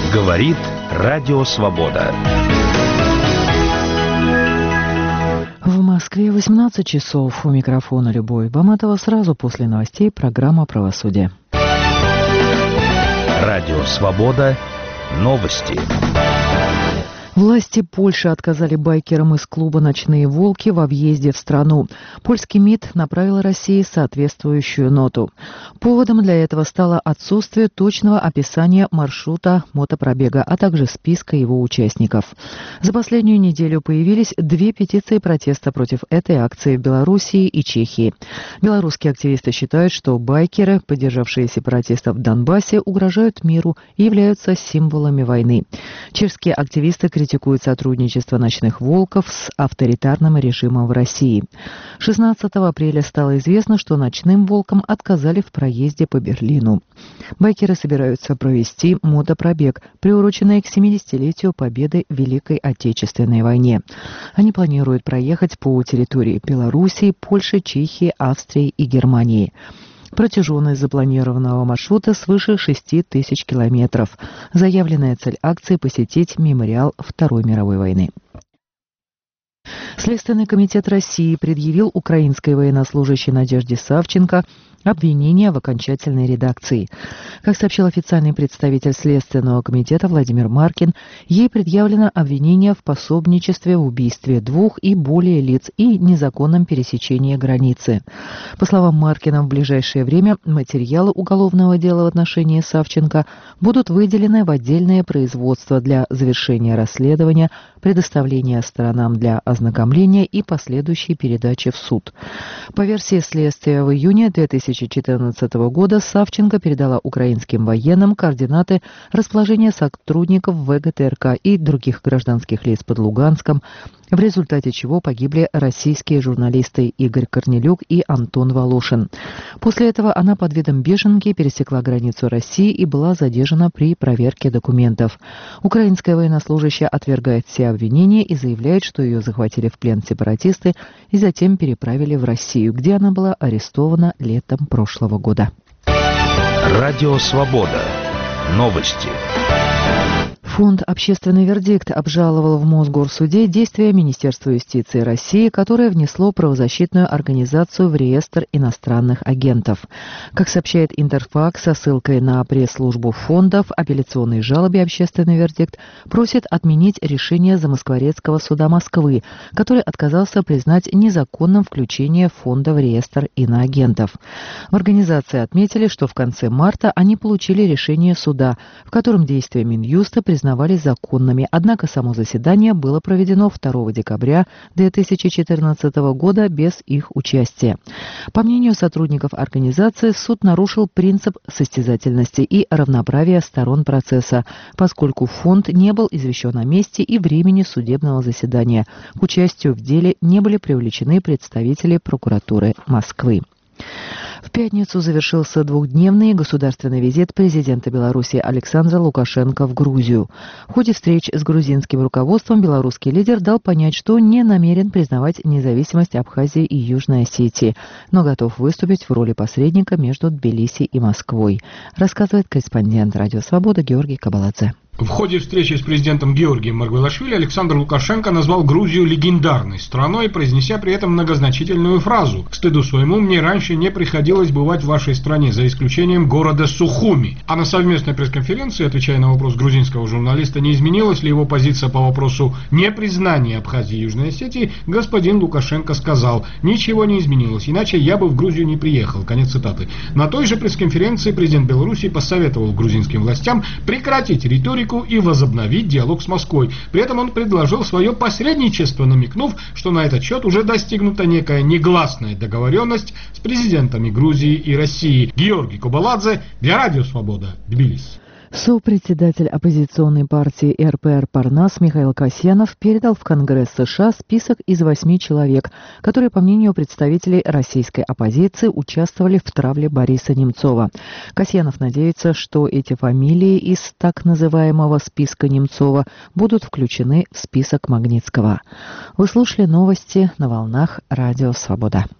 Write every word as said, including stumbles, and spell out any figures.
Говорит Радио Свобода. В Москве восемнадцать часов. У микрофона Любовь Баматова. Сразу после новостей программа «Правосудие». Радио Свобода. Новости. Власти Польши отказали байкерам из клуба «Ночные волки» во въезде в страну. Польский МИД направил России соответствующую ноту. Поводом для этого стало отсутствие точного описания маршрута мотопробега, а также списка его участников. За последнюю неделю появились две петиции протеста против этой акции в Белоруссии и Чехии. Белорусские активисты считают, что байкеры, поддержавшие сепаратистов в Донбассе, угрожают миру и являются символами войны. Чешские активисты критикуют критикует сотрудничество «Ночных волков» с авторитарным режимом в России. шестнадцатого апреля стало известно, что «Ночным волкам» отказали в проезде по Берлину. Байкеры собираются провести мотопробег, приуроченный к семидесятилетию победы в Великой Отечественной войне. Они планируют проехать по территории Белоруссии, Польши, Чехии, Австрии и Германии. Протяженность запланированного маршрута свыше шести тысяч километров. Заявленная цель акции – посетить мемориал Второй мировой войны. Следственный комитет России предъявил украинской военнослужащей Надежде Савченко обвинение в окончательной редакции. Как сообщил официальный представитель Следственного комитета Владимир Маркин, ей предъявлено обвинение в пособничестве в убийстве двух и более лиц и незаконном пересечении границы. По словам Маркина, в ближайшее время материалы уголовного дела в отношении Савченко будут выделены в отдельное производство для завершения расследования, предоставления сторонам для ознакомления и последующей передачи в суд. По версии следствия, в июне две тысячи четырнадцатого года Савченко передала украинским военным координаты расположения сотрудников ВГТРК и других гражданских лиц под Луганском, в результате чего погибли российские журналисты Игорь Корнелюк и Антон Волошин. После этого она под видом беженки пересекла границу России и была задержана при проверке документов. Украинская военнослужащая отвергает все обвинения и заявляет, что ее захватили в плен сепаратисты и затем переправили в Россию, где она была арестована летом прошлого года. Радио Свобода. Новости. Фонд «Общественный вердикт» обжаловал в Мосгорсуде действия Министерства юстиции России, которое внесло правозащитную организацию в реестр иностранных агентов. Как сообщает Интерфакс со ссылкой на пресс-службу фонда, в апелляционной жалобе «Общественный вердикт» просит отменить решение Замоскворецкого суда Москвы, который отказался признать незаконным включение фонда в реестр иноагентов. В организации отметили, что в конце марта они получили решение суда, в котором действия Минюста признавались законными, однако само заседание было проведено второго декабря две тысячи четырнадцатого года без их участия. По мнению сотрудников организации, суд нарушил принцип состязательности и равноправия сторон процесса, поскольку фонд не был извещен о месте и времени судебного заседания. К участию в деле не были привлечены представители прокуратуры Москвы. В пятницу завершился двухдневный государственный визит президента Беларуси Александра Лукашенко в Грузию. В ходе встреч с грузинским руководством белорусский лидер дал понять, что не намерен признавать независимость Абхазии и Южной Осетии, но готов выступить в роли посредника между Тбилиси и Москвой, рассказывает корреспондент «Радио Свобода» Георгий Кабаладзе. В ходе встречи с президентом Георгием Маргвелашвили Александр Лукашенко назвал Грузию легендарной страной, произнеся при этом многозначительную фразу: «К стыду своему мне раньше не приходилось бывать в вашей стране, за исключением города Сухуми». А на совместной пресс-конференции, отвечая на вопрос грузинского журналиста, не изменилась ли его позиция по вопросу непризнания Абхазии и Южной Осетии, господин Лукашенко сказал: «Ничего не изменилось, иначе я бы в Грузию не приехал». Конец цитаты. На той же пресс-конференции президент Беларуси посоветовал грузинским властям прекратить риторику и возобновить диалог с Москвой. При этом он предложил свое посредничество, намекнув, что на этот счет уже достигнута некая негласная договоренность с президентами Грузии и России. Георгий Кабаладзе для Радио Свобода, Тбилиси. Сопредседатель оппозиционной партии эр пэ эр «Парнас» Михаил Касьянов передал в Конгресс США список из восьми человек, которые, по мнению представителей российской оппозиции, участвовали в травле Бориса Немцова. Касьянов надеется, что эти фамилии из так называемого списка Немцова будут включены в список Магнитского. Вы слушали новости на волнах Радио Свобода.